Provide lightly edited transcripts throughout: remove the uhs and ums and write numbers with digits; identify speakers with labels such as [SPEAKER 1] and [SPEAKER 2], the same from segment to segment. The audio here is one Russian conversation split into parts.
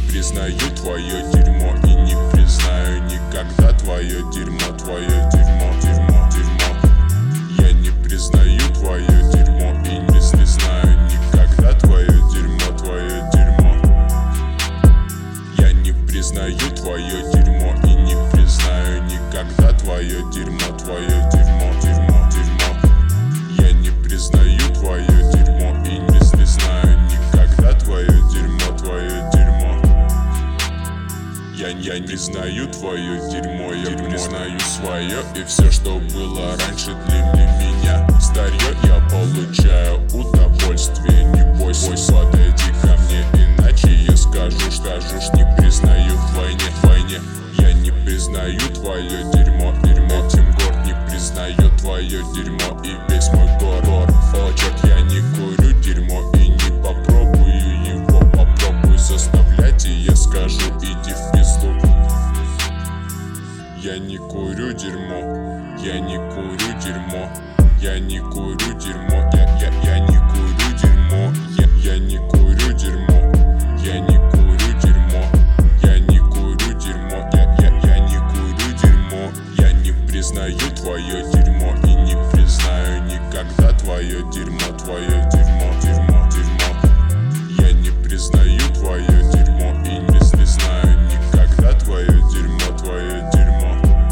[SPEAKER 1] признаю твое дерьмо и не признаю никогда твое дерьмо, твое дерьмо, дерьмо, дерьмо. Я не признаю твое дерьмо и не признаю никогда твое дерьмо, твое дерьмо. Я не признаю твое дерьмо и не признаю никогда твое дерьмо, твое дерьмо, дерьмо, дерьмо. Я не признаю твое дерьмо и не признаю никогда твое дерьмо, твое дерьмо. Я не признаю твое дерьмо, я признаю свое. И все, что было раньше для меня старье, я получаю удовольствие. Не бойся, подойди ко мне, иначе я скажу, не признаю вдвойне. Я не признаю твое дерьмо, дерьмо. Тем город не признает твое дерьмо и весь мой город. Очек, я не курю дерьмо и не попробую его. Попробую заставлять, и я скажу, иди в пизду. Я не курю дерьмо, я не курю дерьмо. Я не курю дерьмо, я не курю дерьмо. Я не курю дерьмо, я не курю дерьмо. Я не курю дерьмо, я не курю дерьмо. Я не признаю твое дерьмо и не признаю никогда твое дерьмо, твое дерьмо, дерьмо, дерьмо. Я не признаю твое дерьмо и не признаю никогда твое дерьмо, твое дерьмо.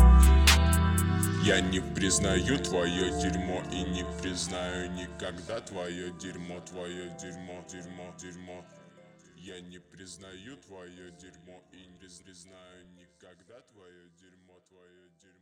[SPEAKER 1] Я не признаю твое дерьмо и не признаю никогда твое дерьмо, твое дерьмо, дерьмо, дерьмо. Я не признаю твое дерьмо и не признаю никогда твое дерьмо, твое дерьмо.